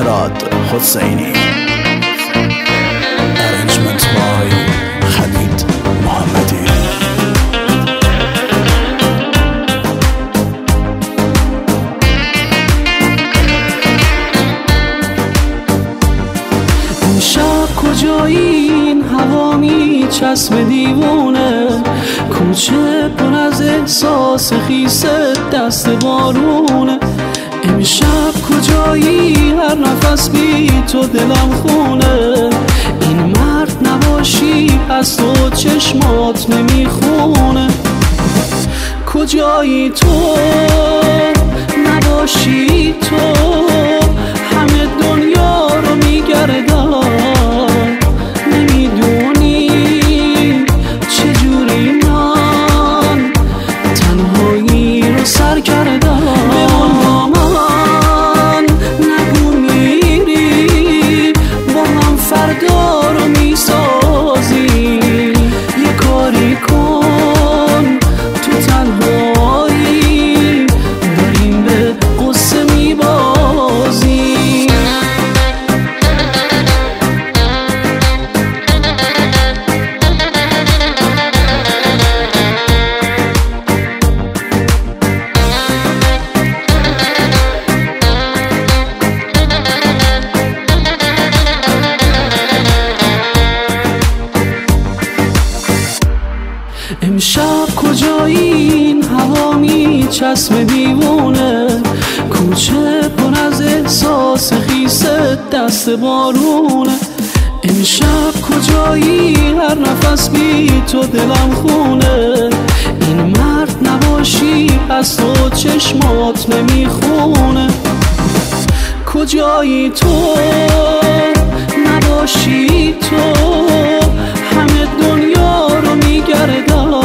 مهراد حسینی. Arrangement by خالد محمدی. این شب کجایی؟ این هوا میچسب دیوونه، کوچه پر از احساس خیس دست بارونه. امشب کجایی؟ هر نفس بی تو دلم خونه. این مرد نباشی از تو چشمات نمیخونه. کجایی تو نباشی تو، همه دنیا رو میگردم. نمیدونی چجوری من تنهایی رو سر کردم. فردا رو میسازی، یه کاری کن تو تنهایی، داریم به قصه میبازی. امشب کجایی؟ این هوا میچسب دیوونه، کوچه پر از احساس خیس دست بارونه. امشب کجایی؟ هر نفس بی تو دلم خونه. این مرد نباشی از تو چشمات نمیخونه. کجایی تو نباشی تو، همه دنیا رو میگردم.